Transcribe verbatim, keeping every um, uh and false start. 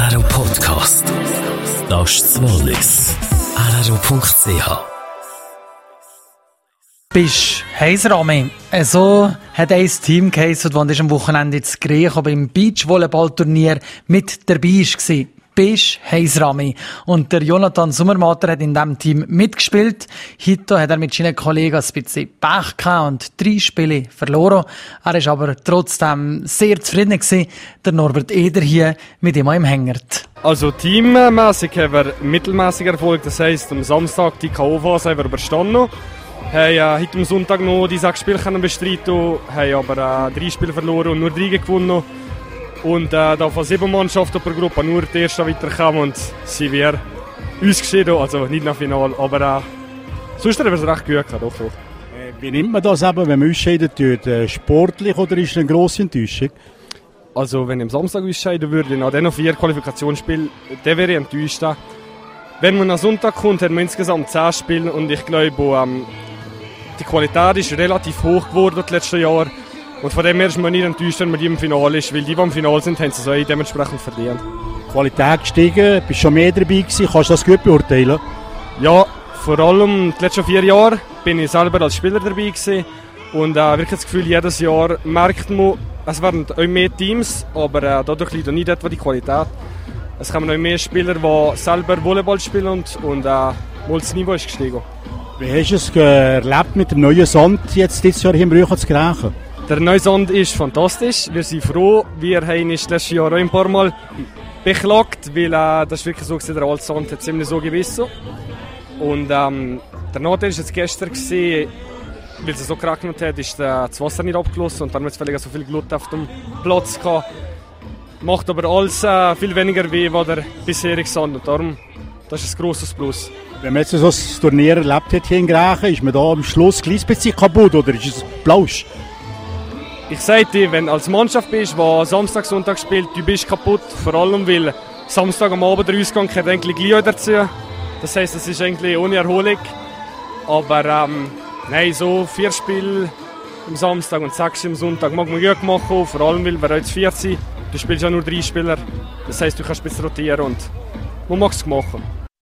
R R O Podcast. Das ist das Wallis. R R O Punkt C H. Bist Heisrami. So hat ein Team geheissen, das am Wochenende in Griechenland beim Beachvolleyballturnier mit dabei war. Bist Heisrami. Und der Jonathan Sommermatter hat in diesem Team mitgespielt. Heute hat er mit seinen Kollegen ein bisschen Pech gehabt und drei Spiele verloren. Er war aber trotzdem sehr zufrieden gewesen. Der Norbert Eder hier mit ihm im Hängert. Also teammässig haben wir mittelmäßiger Erfolg. Das heisst, am Samstag die K O-Phase haben wir überstanden. Wir haben äh, heute am Sonntag noch die sechs Spiele bestreiten, haben aber äh, drei Spiele verloren und nur drei gewonnen. Und äh, da von sieben Mannschaften pro Gruppe nur die erste weiterkamen und sind wir ausgeschieden, also nicht nach Finale, aber äh, sonst haben wir es recht gut gehabt, doch, doch. Äh, wie nimmt man das eben, wenn man ausscheiden tut? Äh, sportlich oder ist es eine grosse Enttäuschung? Also wenn ich am Samstag ausscheiden würde, nach diesen vier Qualifikationsspielen, dann wäre ich enttäuscht. Wenn man am Sonntag kommt, hat man insgesamt zehn Spiele und ich glaube, ähm, die Qualität ist relativ hoch geworden die letzten Jahre. Und von dem her ist man nicht enttäuscht, wenn man die im Finale ist, weil die, die im Finale sind, haben sie es auch dementsprechend verdient. Qualität gestiegen, bist schon mehr dabei gewesen, kannst du das gut beurteilen? Ja, vor allem die letzten vier Jahre bin ich selber als Spieler dabei gewesen. Und äh, wirklich das Gefühl, jedes Jahr merkt man, es werden auch mehr Teams, aber äh, dadurch liegt auch nicht etwa die Qualität. Es kommen auch mehr Spieler, die selber Volleyball spielen und, und äh, mal das Niveau ist gestiegen. Wie hast du es äh, erlebt mit dem neuen Sand jetzt dieses Jahr hier im Brüchen zu Grächen? Der neue Sand ist fantastisch. Wir sind froh. Wir haben uns letztes Jahr auch ein paar Mal beklagt, weil äh, das ist wirklich so gewesen, der alte Sand hat ziemlich so gewissen. Und ähm, der Nachteil war jetzt gestern, gewesen, weil es so geregnet hat, ist äh, das Wasser nicht abgeflossen und dann hat es vielleicht so viel Glut auf dem Platz gehabt. Macht aber alles äh, viel weniger weh als der bisherige Sand. Und darum, das ist ein grosses Plus. Wenn man jetzt so ein Turnier erlebt hat hier in Grächen, ist man da am Schluss ein bisschen kaputt oder ist es Plausch? Ich sage dir, wenn du als Mannschaft bist, die Samstag, Sonntag spielt, du bist kaputt. Vor allem, weil Samstag am Abend der Ausgang gehört eigentlich gleich dazu. Das heisst, es ist eigentlich ohne Erholung. Aber ähm, nein, so vier Spiele am Samstag und sechs am Sonntag mag man gut machen. Vor allem, weil wir jetzt vier sind. Du spielst ja nur drei Spieler. Das heisst, du kannst ein bisschen rotieren und man mag es machen.